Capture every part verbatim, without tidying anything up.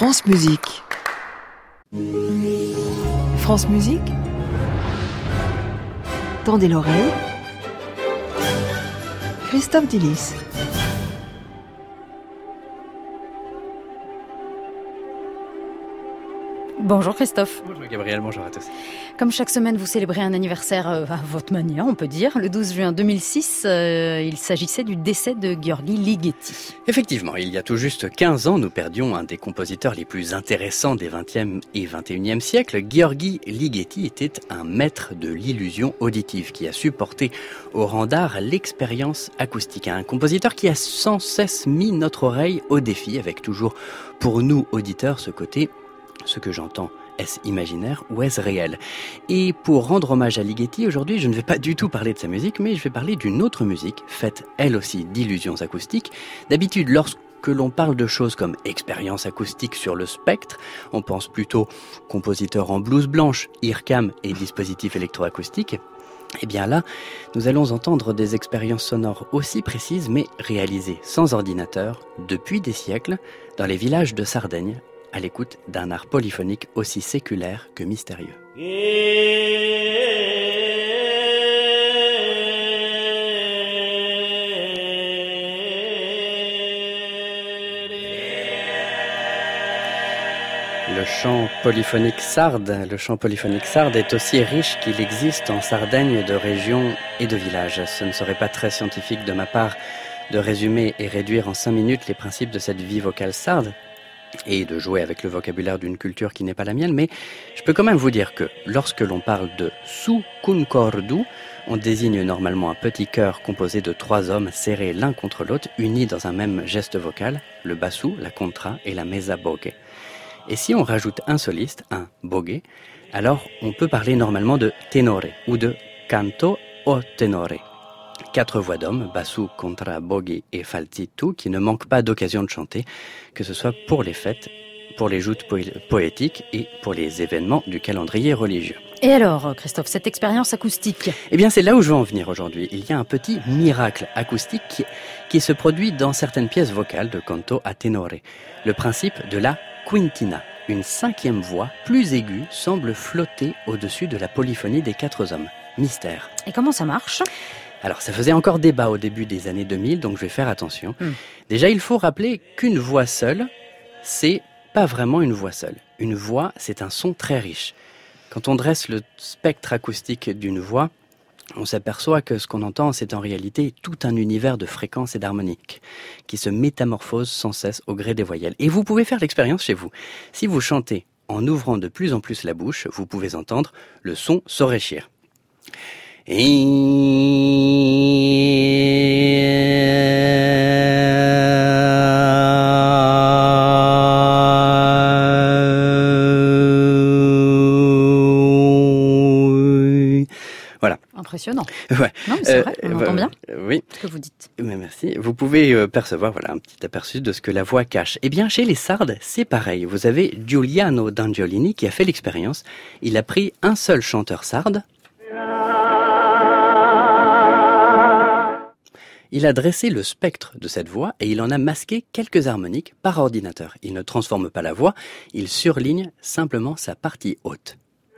France Musique. France Musique. Tendez l'oreille. Christophe Dillis. Bonjour Christophe. Bonjour Gabriel, bonjour à tous. Comme chaque semaine, vous célébrez un anniversaire euh, à votre manière, on peut dire. Le douze juin deux mille six, euh, il s'agissait du décès de György Ligeti. Effectivement, il y a tout juste quinze ans, nous perdions un des compositeurs les plus intéressants des vingtième et vingt et unième siècles. György Ligeti était un maître de l'illusion auditive qui a su porter au rang d'art l'expérience acoustique. Un compositeur qui a sans cesse mis notre oreille au défi, avec toujours pour nous auditeurs ce côté... Ce que j'entends, est-ce imaginaire ou est-ce réel? Et pour rendre hommage à Ligeti, aujourd'hui, je ne vais pas du tout parler de sa musique, mais je vais parler d'une autre musique, faite elle aussi d'illusions acoustiques. D'habitude, lorsque l'on parle de choses comme expérience acoustique sur le spectre, on pense plutôt compositeur en blouse blanche, earcam et dispositifs électroacoustiques. Eh bien là, nous allons entendre des expériences sonores aussi précises, mais réalisées sans ordinateur, depuis des siècles, dans les villages de Sardaigne, à l'écoute d'un art polyphonique aussi séculaire que mystérieux. Le chant polyphonique sarde, le chant polyphonique sarde est aussi riche qu'il existe en Sardaigne de régions et de villages. Ce ne serait pas très scientifique de ma part de résumer et réduire en cinq minutes les principes de cette vie vocale sarde, et de jouer avec le vocabulaire d'une culture qui n'est pas la mienne, mais je peux quand même vous dire que lorsque l'on parle de su-kun-kordu, on désigne normalement un petit chœur composé de trois hommes serrés l'un contre l'autre, unis dans un même geste vocal, le bassou, la contra et la mesa bogue. Et si on rajoute un soliste, un bogue, alors on peut parler normalement de tenore ou de canto o tenore. Quatre voix d'hommes, bassou, contra, bogue et falsetto, qui ne manquent pas d'occasion de chanter, que ce soit pour les fêtes, pour les joutes poé- poétiques et pour les événements du calendrier religieux. Et alors, Christophe, cette expérience acoustique? Eh bien, c'est là où je veux en venir aujourd'hui. Il y a un petit miracle acoustique qui, qui se produit dans certaines pièces vocales de canto a tenore. Le principe de la quintina. Une cinquième voix, plus aiguë, semble flotter au-dessus de la polyphonie des quatre hommes. Mystère. Et comment ça marche? Alors, ça faisait encore débat au début des années deux mille, donc je vais faire attention. Mm. Déjà, il faut rappeler qu'une voix seule, c'est pas vraiment une voix seule. Une voix, c'est un son très riche. Quand on dresse le spectre acoustique d'une voix, on s'aperçoit que ce qu'on entend, c'est en réalité tout un univers de fréquences et d'harmoniques qui se métamorphosent sans cesse au gré des voyelles. Et vous pouvez faire l'expérience chez vous. Si vous chantez en ouvrant de plus en plus la bouche, vous pouvez entendre le son s'enrichir. Et... Voilà. Impressionnant. Ouais. Non, mais c'est Euh, vrai, on euh, entend bien euh, oui. ce que vous dites. Mais merci. Vous pouvez euh, percevoir voilà, un petit aperçu de ce que la voix cache. Eh bien, chez les Sardes, c'est pareil. Vous avez Giuliano d'Angiolini qui a fait l'expérience. Il a pris un seul chanteur sarde. Il a dressé le spectre de cette voix et il en a masqué quelques harmoniques par ordinateur. Il ne transforme pas la voix, il surligne simplement sa partie haute.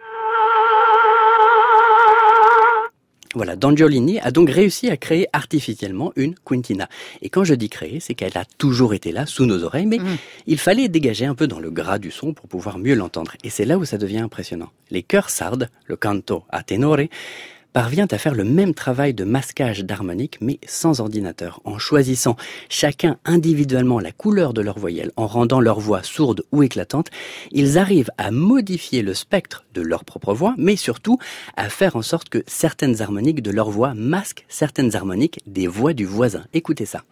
Voilà, D'Angiolini a donc réussi à créer artificiellement une quintina. Et quand je dis créer, c'est qu'elle a toujours été là, sous nos oreilles, mais mmh. il fallait dégager un peu dans le gras du son pour pouvoir mieux l'entendre. Et c'est là où ça devient impressionnant. Les chœurs sardes, le canto a tenore, parvient à faire le même travail de masquage d'harmonique, mais sans ordinateur, en choisissant chacun individuellement la couleur de leur voyelle, en rendant leur voix sourde ou éclatante. Ils arrivent à modifier le spectre de leur propre voix, mais surtout à faire en sorte que certaines harmoniques de leur voix masquent certaines harmoniques des voix du voisin. Écoutez ça.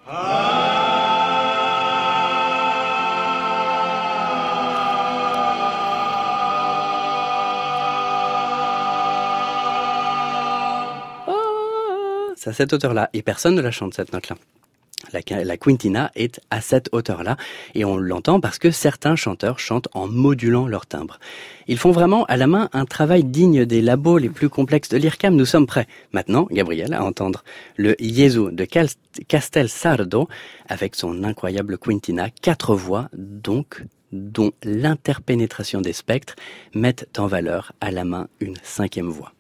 C'est à cette hauteur-là, et personne ne la chante, cette note-là. La, la quintina est à cette hauteur-là, et on l'entend parce que certains chanteurs chantent en modulant leur timbre. Ils font vraiment à la main un travail digne des labos les plus complexes de l'IRCAM. Nous sommes prêts maintenant, Gabriel, à entendre le Gesù de Castelsardo avec son incroyable quintina, quatre voix, donc dont l'interpénétration des spectres mettent en valeur à la main une cinquième voix.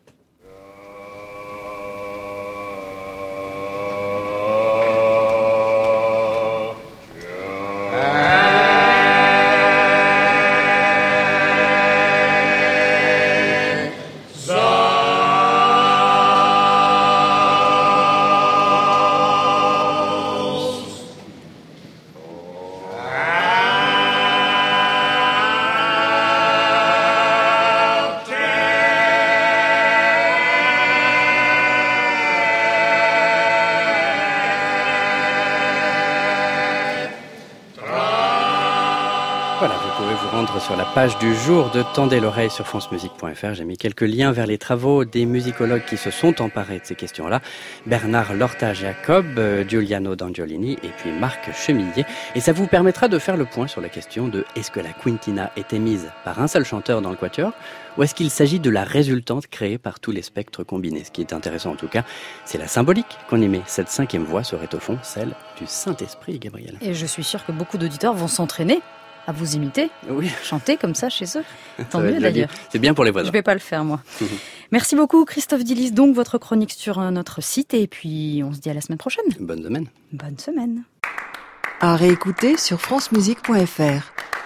Voilà, vous pouvez vous rendre sur la page du jour de Tendez l'oreille sur france musique point f r. J'ai mis quelques liens vers les travaux des musicologues qui se sont emparés de ces questions-là. Bernard Lorta-Jacob, euh, Giuliano D'Angiolini et puis Marc Chemillier. Et ça vous permettra de faire le point sur la question de est-ce que la quintina était mise par un seul chanteur dans le quatuor ou est-ce qu'il s'agit de la résultante créée par tous les spectres combinés. Ce qui est intéressant en tout cas, c'est la symbolique qu'on y met. Cette cinquième voix serait au fond celle du Saint-Esprit, Gabrielle. Et je suis sûre que beaucoup d'auditeurs vont s'entraîner à vous imiter, oui. chanter comme ça chez eux. Tant mieux d'ailleurs. C'est bien pour les voisins. Je vais pas le faire moi. Merci beaucoup Christophe Dillis, donc votre chronique sur notre site et puis on se dit à la semaine prochaine. Bonne semaine. Bonne semaine. À réécouter sur france musique point f r.